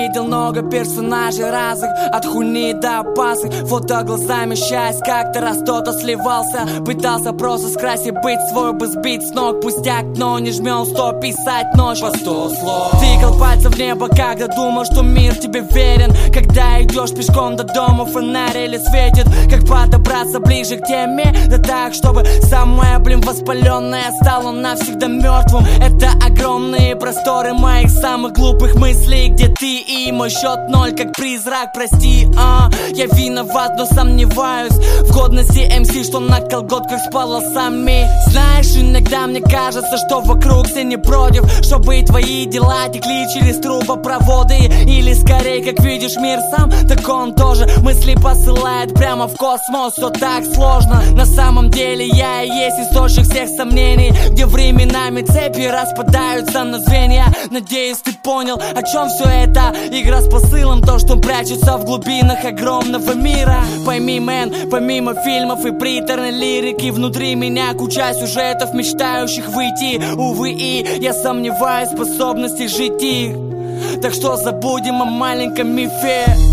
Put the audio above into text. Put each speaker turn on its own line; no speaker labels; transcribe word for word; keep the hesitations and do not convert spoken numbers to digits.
видел много персонажей разных, от хуйни до опасных. Фото глазами счастье, как-то раз кто-то сливался, пытался просто скрасить быть свой, бы сбить с ног. Пустяк, но не жмем сто писать ночь по сто слов. Тыкал пальцем в небо, когда думал, что мир тебе верен. Когда идешь пешком до дома, фонарь или светит. Как подобраться ближе к теме, да так, чтобы самое, блин, воспаленное стало навсегда мертвым. Это огромные просторы моих самых глупых мыслей, где ты и мой счет ноль, как призрак, прости, а я виноват, но сомневаюсь в годности эм си, что на колготках с полосами. Знаешь, иногда мне кажется, что вокруг все не против, чтобы твои дела текли через трубопроводы. Или скорее, как видишь мир сам, так он тоже мысли посылает прямо в космос. Все так сложно, на самом деле я и есть источник всех сомнений, где временами цепи распадаются на звенья. Надеюсь, ты понял, о чем все это. Игра с посылом, то, что прячется в глубинах огромного мира. Пойми, мэн, помимо фильмов и приторной лирики, внутри меня куча сюжетов, мечтающих выйти. Увы, и я сомневаюсь в способности жить их. Так что забудем о маленьком мифе.